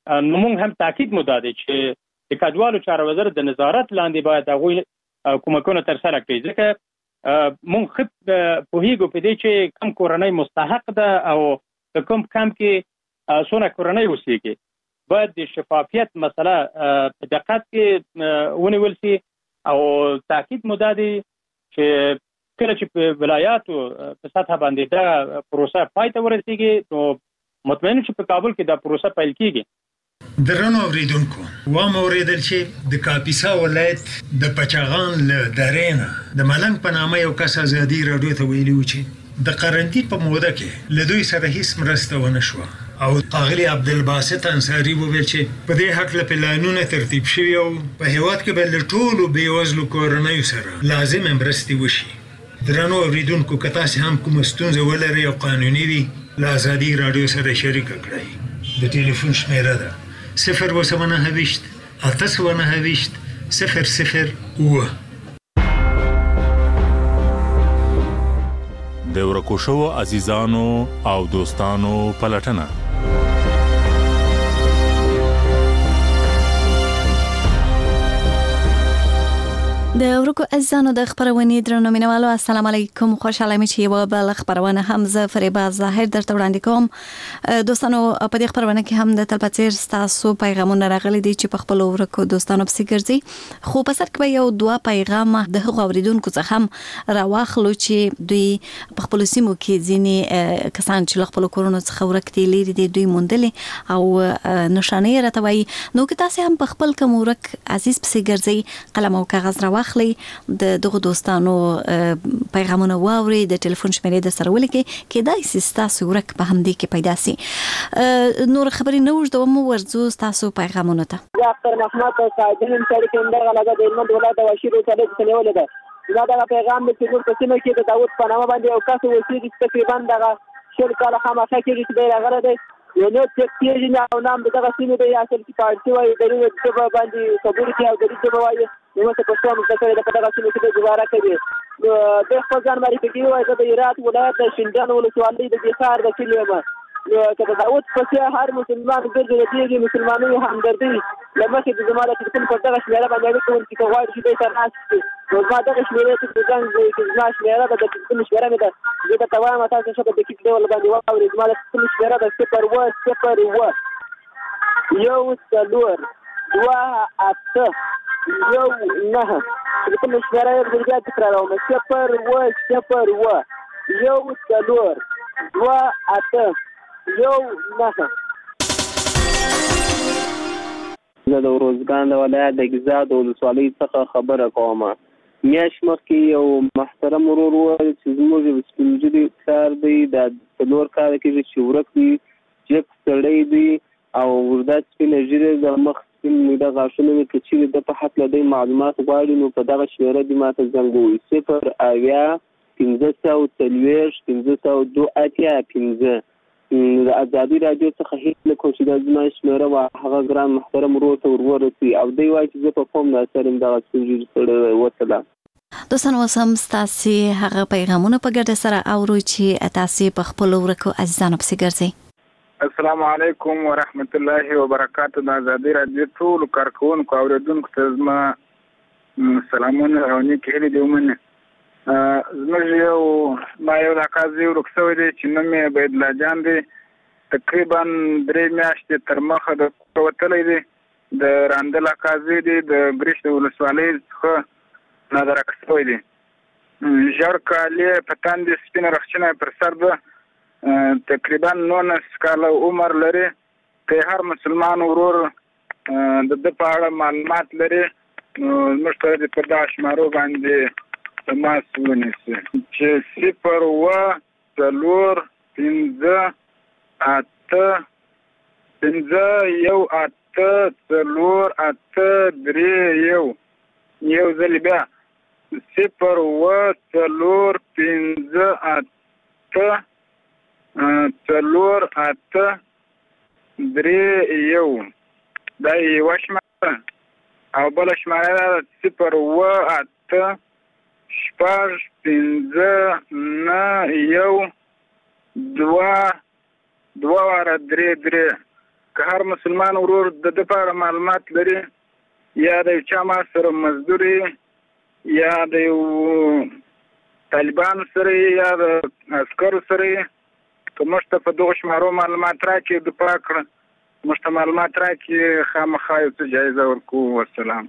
نو موږ هم تاکید مو دا دی چې د کډوالو چارو وزارت د نظارت لاندې باید هغوی کومکونه ترسره کړي، ځکه موږ ښه پوهیږو په دې چې کم کورنۍ مستحق ده او په کوم کم کې څونه کورنۍ اوسېږي. باید د شفافیت مسله په دقت کې ونیول شي او تاکید مو دا دی چې کله چې په ولایاتو په سطح باندې دا پروسه پای ته ورسیږي نو مطمئن چې په کابل کې دا پروسه پیل کیږي. درنو اوریدونکو، واوریدل چې د کاپیسا ولایت د پچاغان له درېنه د ملنګ په نامه یو کس ازادي راډیو ته ویلي و چې د قرنطین په موده کې له دوی سره هیڅ مرسته ونه شوه او ښاغلي عبدالباسط انصاري وویل چې په دې هکله پلانونه ترتیب شوي او په هیواد کې به له ټولو بېوزلو کورنیو سره لازمې مرستې وشي. درنو اوریدونکو، که تاسې هم کومه ستونزه ولرئ او قانوني وي، له ازادي راډیو سره شریکه کړئ. د ټلیفون شمیره ده 029 829 009. د ورکو شوو عزیزانو او دوستانو پلټنه. د ورکو عزیزانو د خبرونې درنو مینوالو، السلام علیکم. خوشاله مې چې یو بل خبرونه هم زه فریبا ظاهر درته وړاندې کوم. دوستانو، په دې خبرونه کې هم د تلپاتیر ستاسو پیغامونه راغلي دي چې په خپل ورکو دوستانو پسې ګرځي، خو په سر کې به یو دوه پیغام د هغو اوریدونکو څخه هم راواخلو چې دوی په خپل سیمو کې ځینې کسان چې له خپل کورونو څخه ورک دي لري دي دوی موندلې او نشانې راته وایي. نو که تاسې هم په خپل کوم ورک عزیز پسې ګرځئ، قلم او کاغذ راواخلئ، د دغه دوستانو پیغامونه واوري، د ټلیفون شمیرې د سره ولیکئ، کېدای شي ستاسو ورک په همدې کې پیدا شي. نور خبرې نه اوږدوم، ورځو ستاسو پیغامونو ته. اختر محمد ساجن سړی کې اندر غلګه د هلمند ولایت واشیر ولسوالۍ څخه نیولې ده. دا دغه پیغام د چې په سیمه کې د داود په نامه باندې یو کس اوسېږي چې تقریبا دغه 100 کاله خامخا کېږي چې دی راغلی دی. یو نو چې کېږي او نام دغه سیمې دی اصل کې پارټي وایي، دریو ژبه باندې خبرې کوي او دري ژبه وایي. نو څه پښتو مستقره د دغه سیمې کې گزاره کوي. نو د خپل ځان باندې کوي وایي د هرات ولایت د شینډان ولسوالۍ د بخار د کلی یم. که د داود په هر مسلمان ګرځي د مسلمانانو همدردي لمخې د زماده ټلیفون په دغه شمیره باندې اړیکه ونیسي، که غواړي چې دوی سره ناست شي. نو زما دغه شمیرې چې د زنګ کې زما شمیره ده، د ټلیفون شمیره مې ده، زه درته وایم تاسو ښه په دقیق ډول باندې واورئ. زما د ټلیفون شمیره ده 01001 2 8 ټلیفون شمیره یې بیا تکراروم 01001 2 8 زه د روزګان د ولایت د ګیزا د ولسوالۍ څخه خبره کوم. میاشت مخکې یو محترم ورور وویل چې زموږ یو سپین ږیری پلار دی، دا څلور کاله کېږي چې ورک دی، جګ سړی دی او ورده سپینه ږیره د مخ سپین میده غاښونه مې که چیرې ده په هکله دی معلومات غواړي نو په دغه شمیره دې ما ته زنګ ووایي 0 د ازادي راډیو څخه هیڅ نه کوم چې دا زما شمیره وه، هغه ګران محترم ورور ته ورورسي او دی وایي چې زه په قوم د اثر یم دغه سپین ږیري سړی وتله. دوستانو، اوس هم ستاسې هغه پیغامونه په ګډه سره اورو چې تاسې په خپلو ورکو عزیزانو پسې ګرځئ. السلام علیکم ورحمت الله وبرکاته. د ازادي راډیو ټولو کارکوونکو او اوریدونکو ته زما سلامونه او نیکې هیلې دې ومنه. زموږ ما یو قاضي ورک شوی دی چې نوم یې عبیدالله جان دی، تقریبا 3 میاشتې تر مخه د کوره وتلی دی. د راندله قاضي دی، د ګریش د ولسوالۍ څخه نادرک شوی دی. ژړ کالي په تندې سپینه رخچینه پر سر ده، تقریبا 19 کاله عمر لري. که هر مسلمان ورور د ده په اړه معلومات لري نو زموږ ته دې په دغه شمارو باندې تماس ونیسي چې 0 4 5 8 5 1 8 4 8 3 1 یو ځل بیا 0 4 5 8 4 8 3 1 دا یوه شماره او بله شماره 0 8 شپږ 5 9 1 2 2 3 3. که هر مسلمان ورور د ده په اړه معلومات لري یا د یو چا ما سره مزدوري یا د یو طالبانو سره یا د عسکرو سره که موږ ته په دغو شمارو معلومات راکړي دفاع کړه موږ ته معلومات راکړي خامخا یو څه جایزه ورکوو. والسلام.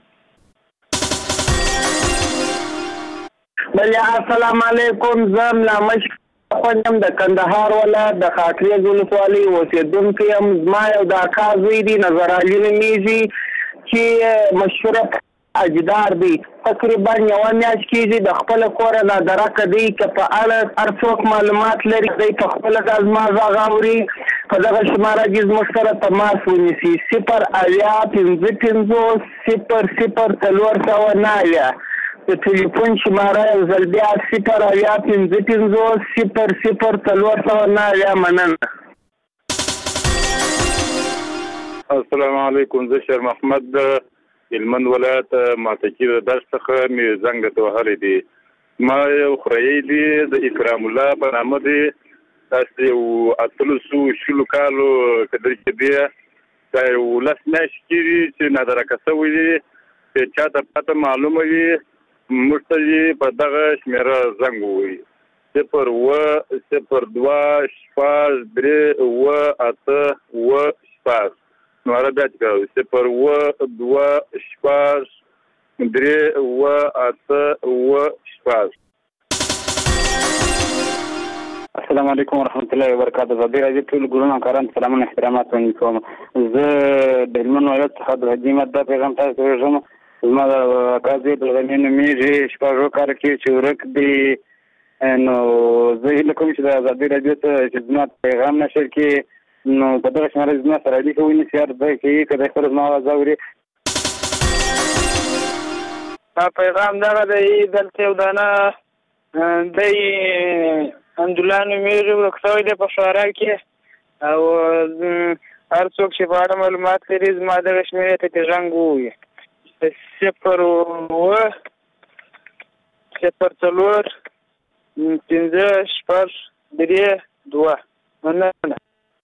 بله السلام علیکم. زه ملا مشک خوندم د کندهار ولایت د خاکریز ولسوالۍ اوسېدونکی یم. زما یو د اکا زوی دی نظر علي نومیږي چې مشهوره اجدار دی. تقریبا یوه میاشت کېږي د خپله کوره نادرکه دی که په اړه هر څوک معلومات لري دی په خپله دا زما غږ اوري په دغه شماره کې زموږ سره تماس ونیسي 08055000409 د ټلیفون شماره یو ځل بیا 08055000409. مننه. السلام علیکم. زه شیر محمد هلمند ولایت ماتکی د درس څخه مې زنګ ته وهلی دی. ما یو خوريي دی د اکرام الله په نامه دی. تاسو یو 800 کالو کډر کې دی دا یو لاس نش کیږي چې نادرکه شوی دی چې چاته پته معلومه وي مشتری په دغه شمیره زنګ ووي 012 نو عربی اتکاوی 012 السلام علیکم ورحمت الله وبرکاته. زه ډېر عزیز ټول ګلونه کاران سلامونه احترامات وړاندې کوم. زه د هلمند ولایت څخه د حاجي احمد دا پیغام تاسو ته ورسوم. زما د اکا زوی بلغني نومیږي شپږو کال کې چې ورک دی. نو زه هیله کوم چې د ازادي راډیو ته چې زما پیغام نشر کړي نو په دغه شماره زما سره اړیکه ونیسي هر ځای کې که د خپل زما اواز اوري. پیغام دغه دی دلته یو دانه دی حمدالله نومیږي ورک شوی دی په شورا کې او هر څوک چې په اړه معلومات لري زما دغه شمېرې ته کې زنګ ووایي 0 مننه.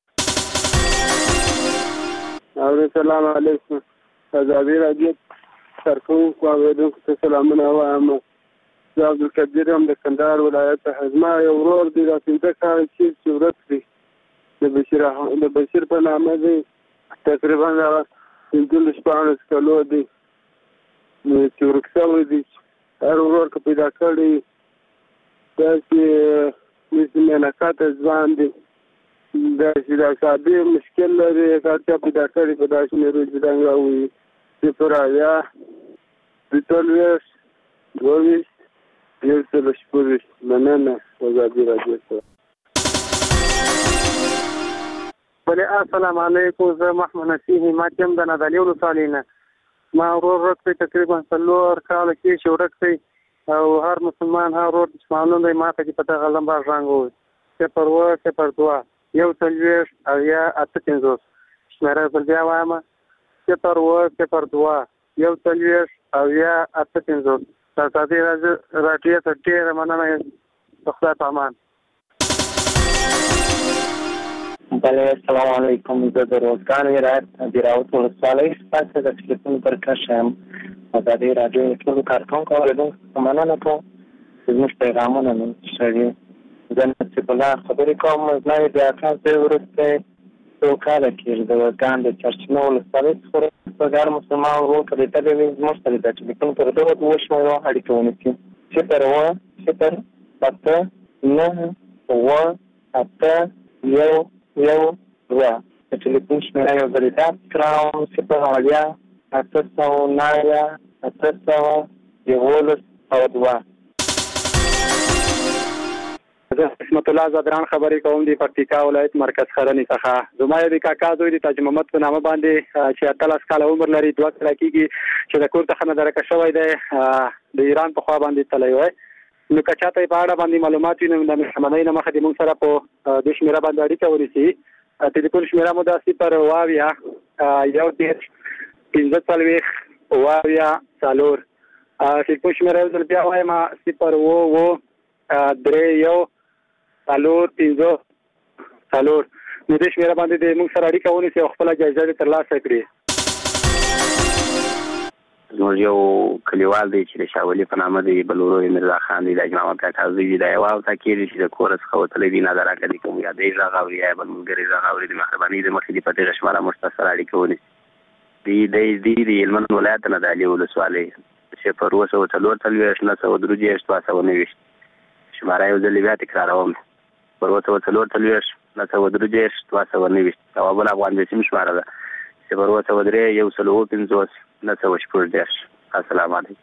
السلام علیکم. ازادي راډیو سرکوونکو اورېدونکو ته سلامونه وایم. زه عبدالقدیر یم د کندهار ولایت څخه. زما یو ورور دی دا 15 کاله چې ورک دی د بشیر په نامه دی. تقریبا 15 کالو دی چې ورک شوی دی. هر ورور که پیدا کړی داسې مینکاته ځوان دی داسې د اعصابي مشکل لري که هر چا پیدا کړي په داسې شمېرو چې دنګه وي 0 مننه. ازادي راډیو سره. بله السلام علیکم. زه محمد نصیح همت یم د نادعلي ولسوالۍ نه. ما ورور ورک دی تقریبا 4 کاله کې چې ورک دی او هر مسلمان هر ورور چې معلوم دی ما ته چې په دغه لمبه غږ ووایي 0 41 850 شمېره بل بیا وایم 0 41 850. د ازادي راډیو ته ډېره مننه. د خدای په امان. بله السلام علیکم. زه د روزګان ولایت د راوت ولسوالۍ څخه د ټلیفون پر کش یم. ازادي راډیو ټولو کارکوونکو اورېدونکو ته مننه کوم چې زموږ پیغامونه مې شریک. زه نصیب الله خبرې کوم. زما یې د اکا زوی وروستی 2 کاله کې د روزګان د چرچینو ولسوالۍ څخه په هر مسلمان ورور ته لیدلی وي زموږ سره د ټلیفون پر دغه 2 شمېرو اړیکه ونیسي 0 د ټلیفون شمېره یو ځل یاد کړم 0 زه حکمت الله زادران خبرې کوم د پکتیکا ولایت مرکز خرنې څخه. زما یو د کاکا زوی د تاج محمد په نامه باندې چې 18 کاله عمر لري 2 کاله کېږي چې د کور څخه نادرکه شوی دی د ایران په خوا باندې تللی وی. نو که چاته یې په اړه باندې معلومات وي نو د مهربانۍ نه مخه د موږ سره په دې شمېره باندې اړیکه ونیسي. ټلیفون شمېره مو دا 0 ټلیفون شمېره یو ځل بیا وایم 0 3 4 5 4 نو دې شمیره باندې د موږ سره اړیکه ونیسي او خپله جایزه ترلاسه کړي. زموږ یو کلیوال دی چې د شاولي په نامه دی، بلورو مرزا خان دی، د اجماع کاکا زوی دی. دا یوه هفته کېږي چې د کوره څخه وتلی دی، نادره کدي کوم یادې غږ اوري یا بل ملګري غږ اوري، د مهربانۍ د مخې دې په دغه شماره موږ ته سره اړیکه ونیسي. دی د هلمند ولایت نه د علي ولسوالۍ 024 943 229 شماره یو ځل بیا تکراروم 024 943 229 او بل افغان جسم شماره ده 023 150 914. السلام علیکم.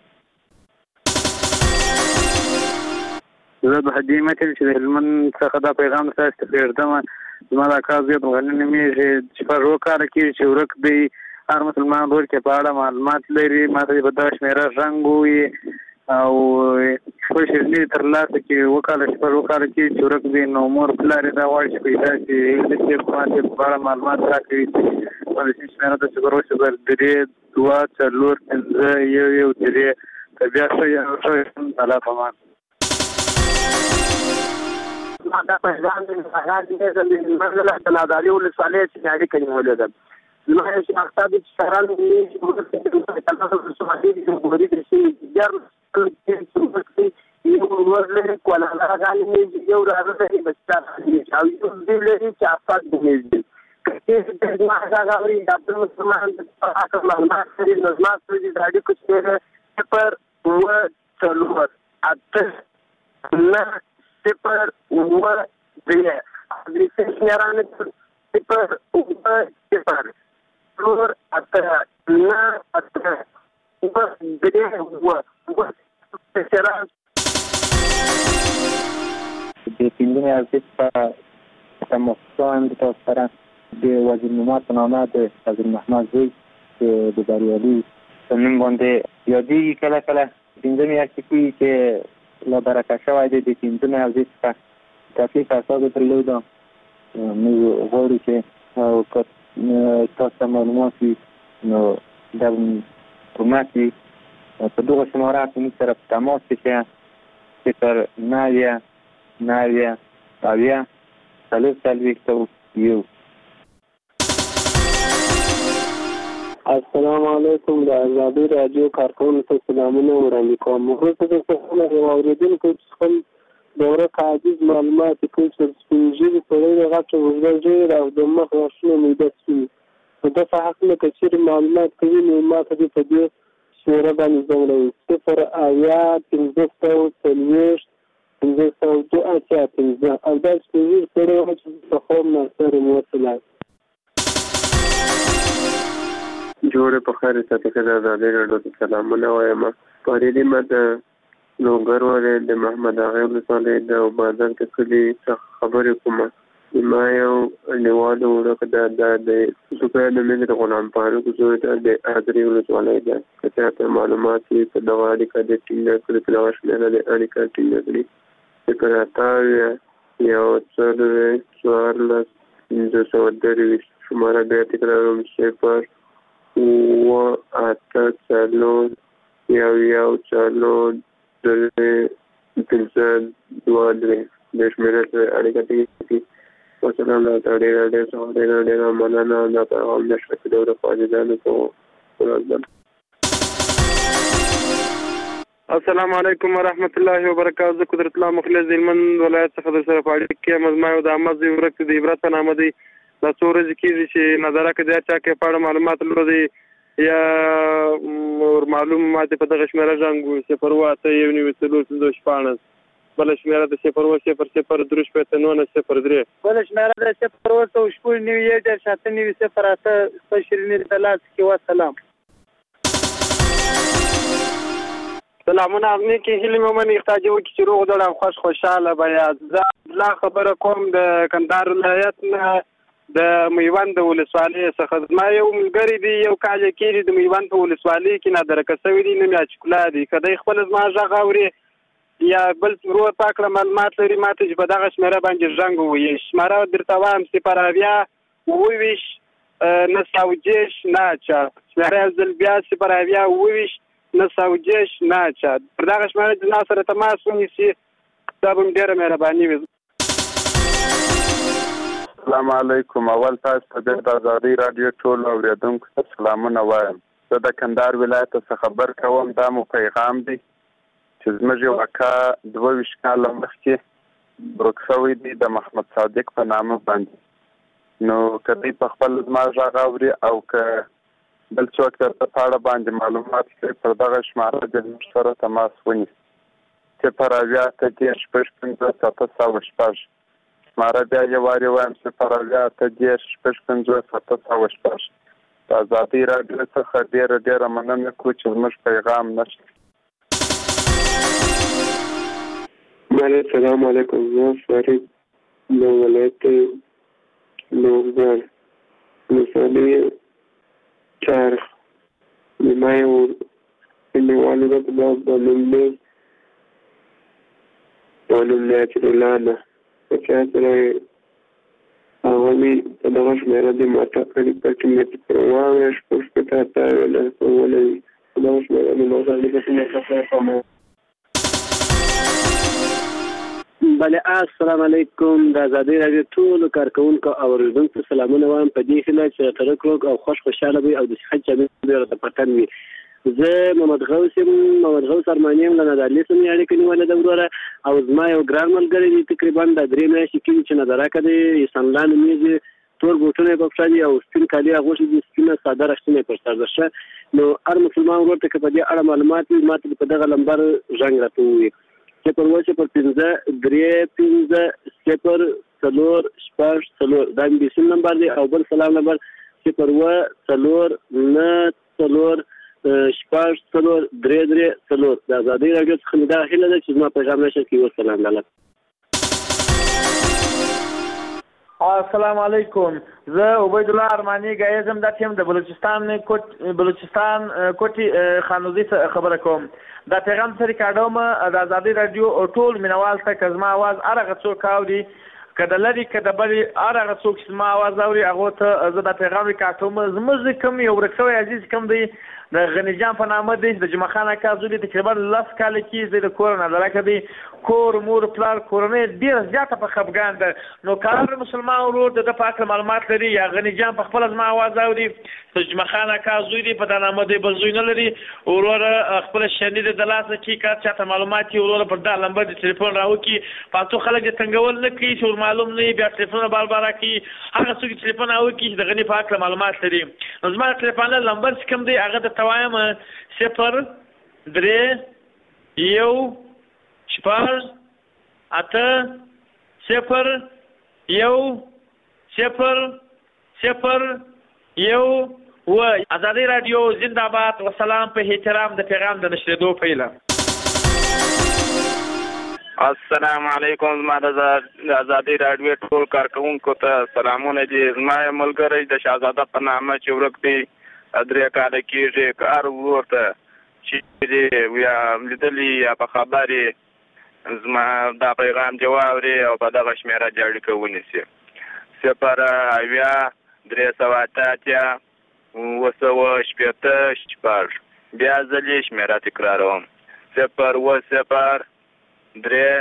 زه د حاجي متل چې د هلمند څخه دا پیغام تاسو ته پرېږدم. زما د اکا زوی عبدالغني نومېږي چې په څلور کاله کېږي چې ورک دی. هر مسلمان ورور کې په اړه معلومات لري. ما ته په دغه شمېره رنګ ووایي او خپل شیریني ترلاسه کړي. اووه کاله چې په څلور کاله کېږي چې ورک دی، نو مور پلار یې دا غواړي چې پیدا شي. هیله ما ته په اړه معلومات راکوي. په دې شمېره ته 0 2 4 5 1 1 3 بیا ښه الله پامان. دا پیغام د هغه د منځله د ناداري ولسوالۍ چې اړیکه نیولې ده. زما یو چې اختاب چې سهران دي چې موږ د ولسوالۍ د جمهوري د شي جرم کې یو ورلې کولاله غالي یو راځي بچا او یو دې لري چې افاد دي چې د ما هغه غوړي د مسلمان د حق معلومات لري. نو ما څه دي د اړیکو چې پر و څلور اته نه صفر و درې د شمیرانه صفر و صفر څلور اته نه اته و درې و شمیرانه د پیندنې ارزښت په تماسان د تاسو سره د وزیر نعمت په نامه د وزیر محمد زوی چې د بریالي په نوم باندې یادېږي کله کله. پنځه میاشتې کوي چې له برکه شوی دی. د پیندنې ارزښت څخه تکلیف اساسو درلوده. موږ غواړو چې تاسو ته معلومات وي نو دا کومک وي په دغه شماره کې موږ سره په تماس کې شئ 0 9 9 السلام علیکم. د ازادي راډیو کارکونکو ته سلامونه وړاندې کوم. وروسته د څه یو اورېدونکو چې خپل دوره عاجز معلومات کوي چې سپینږیري سړی غټه وزرجې او د مخ غاښونه میده سپین په دغه حق نه کچېرې معلومات کوي. نو ما ته دې په دې شمېره باندې ځوړوي 0 540 502 5 او دا سپینږیري سړی چې په خوب ناستری موصلی جوړه په خیر ساتي کړه. د ډېر ډېر سلامونه وایم. پرېدې ما د لوګر ولې د محمد اغه ولسوالۍ د بازار کې کلی خبرې کوم. ما یو نیواله ورکه د سپېډ مې د غلام فاروق زوی د اذري ولسوالۍ ده. کته معلومات په دغه اړیکه د ټینګ کړل پلاوش نه د اړیکه ټینګ کړی. سکرټار یو څلور 4 شماره به تکراروم 0 و اته څلور یو څلور درې پنځه دوه درې د شمېرې سره اړیکه ټینګ. والسلام علیکم ډېر مننه. دا پیغام د شفیع دوره فاضلانو ته. السلام علیکم ورحمت الله وبرکاته. زه قدرت الله مخلص د هلمند ولایت څخه در سره په اړیکه کې یم. زما یو د احمد زوی ورک د عبرت په نامه دی. دا څو ورځې کېږي چې نظاره کې د چا کې په اړه معلومات لري یا معلومات په دغه شمېره ژوند 0 8 1 9 14 بل شمېره د 0 0 0 3 5 9 0 3 بل شمېره د 0 9 9 7 9 0 8 شیریني تلاس کې وسلام. سلامونه امني کې هیله مې من احتاج وکړي چې روغ ډډ خوشاله بیا. زه لا خبره کوم د کندهار ولایت نه د میوند ولسوالۍ څخه. ما یو ملګری دی یو کال کېږي د میوند په ولسوالۍ کې نادره کسوي دی نوم یې چکلا دی. که دی خپل زما غږ اوري یا بل ورور پاکړه معلومات لري ما ته چې په دغه شمېره باندې زنګ ووایي. شماره درته وایم 0 9 9 شمېره یو ځل بیا 0 9 9 پر دغه شمېره د ما سره تماس ونیسي دا به م ډېره مهرباني وي. السلام علیکم. اول تاسو ته د آزادۍ رادیو ټول اوریدونکو ته سلامونه وایم. زه د کندهار ولایت څخه خبر کوم. دا مو پیغام دی چې زموږ یو اکا 22 کاله مخکې ورک شوی دی د محمد صادق په نامه باندې. نو که دوی په خپل زما غږ اوري او که بل څوک درته په اړه باندې معلومات لري پر دغه شماره د موږ سره تماس ونیسي. 080 شماره بیا یو وارې وایم 080 د آزادۍ راډیو څخه ډېره مننه کوو چې زموږ پیغام نشته. السلام علیکم. زه فرید د ولایت لوګر مثالي چارخ ما یو نوالو د بلومبي چرلانا چا سره هغوی په دغه شمېره د ماته کړي چې مې پر واوې شپږ ته اتاوله ولوي دغه شمېره د ماته کړي. بله السلام علیکم. د آزادۍ راډیو ټولو کارکوونکو او اورېدونکو ته سلامونه وایم په دې هیله چې ترک روغ او خوشحاله وي او د صحت جامې ورته پټن وي. زه محمد غوث ارماني یم له نادعلي څخه مې اړیکه نیولې ده وروره او زما یو ګران ملګری دی تقریبا د 3 میاشتې کېږي چې نظراکه دی سنلا نومیږي تور بوټونه یې په پښه دي او سپین کالي یې اغوښتي دي سپینه ساده رښتینې پر سر ده ښه. نو هر مسلمان ورور ته که په دې اړه معلومات وي ما ته په دغه لمبر زنګ راته ووایي 015 دا انګلیسي نمبر دی او بل سلام نمبر 0 شپږ څلور درې څلور. د آزادۍ راډیو څخه مې دا هیله ده چې زما پیغام نشر کړي. والسلام علیکم. السلام علیکم. زه عبید الله ارماني ګایزم د ټیم د بلوچستان کوټي خانوزي خبره کوم. دا پیغام سره کاډوم د آزادۍ راډیو ټول مینوال ته کزما आवाज هغه څوک اوري کله لري کله بل هغه څوک چې ما आवाज اوري هغه ته زه د پیغام کاټوم زموږ کوم یو ورکوي عزیز کوم دی د غنی جان په نامه دی د جمعه خان اکا زوی تقریبا 10 کال کې د کورونا لکه دی کور مور پلار کورونه ډیر زیاته په خفګان ده. نو کار مسلمان ورور د پاک معلومات لري یا غنی جان په خپل ځما आवाज اوري د جمعه خان اکا زوی دی په نامه دی بل زوی نه لري ورور خپل شنید د لاسه کې کار چاته معلومات ورور پر دا لمبر د ټلیفون راو کې پاتو خلک څنګهول نه کوي چې معلوم نه بیا ټلیفون بار کوي هغه څوک ټلیفون راو کې د غنی پاک معلومات لري. زما ټلیفون لمبر کوم دی هغه د توایم 0 3 1 شپږ 8 0 1 0 0 1 و. آزادۍ راډیو زنده‌باد و سلام په احترام د پیغام د نشریدو پیله. السلام علیکم. زما د آزادۍ راډیو ټول کارکوونکو ته سلامونه دي. زما ملګری د شهزاده په نامه چې ورک دی 3 کاله کېږي کار ورته چې یا لیدلي یا په خبرې زما دا پیغام دی واوري او په دغه شمېره دې اړیکه ونیسي 0 بیا ځلې شمېره تکراروم 0 3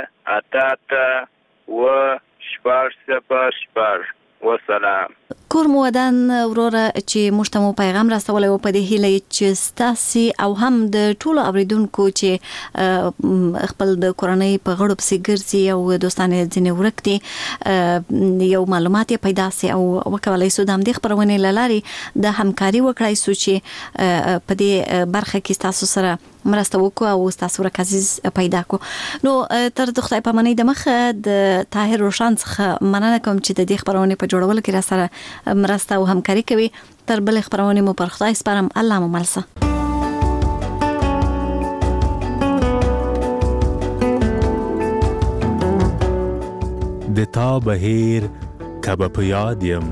8 والسلام. کور مو ودان وروره چې موږ ته مو پیغام راستولی و په دې هیله چې ستاسې او هم د ټولو اوریدونکو چې خپل د کورنۍ په غړو پسې ګرځي او دوستان یې ځینې ورک دي یو معلومات یې پیدا سي او وکولی سو د همدې خپرونې له لارې د همکاري وکړای سو چې په دې برخه کې ستاسو سره مرسته وکړو او ستاسو ورک عزیز پیدا کو. نو تر د خدای پامانۍ د مخه د طاهر روشن څخه مننه کوم چې د دې خپرونې په جوړولو کې را سره مرسته او همکاري کوي. تر بل خبرونه مو پر خدای سپارم. الله مو ملسه. د تا بهیر کب په یاد یم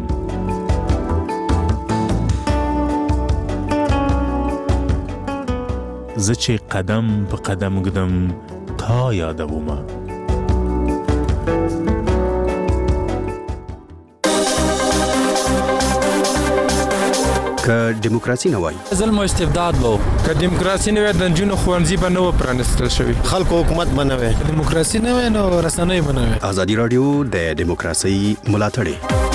زه چې قدم په قدم ګدم تا یادوم. که دیموکراسي نه وای ظلم او استبداد وو که دیموکراسي نه وای د جنونو خوانزي به نو پرانستل شوی خلکو حکومت بنوي دیموکراسي نه وای نو رسنۍ بنوي. آزادي رادیو د دیموکراسي ملاتړ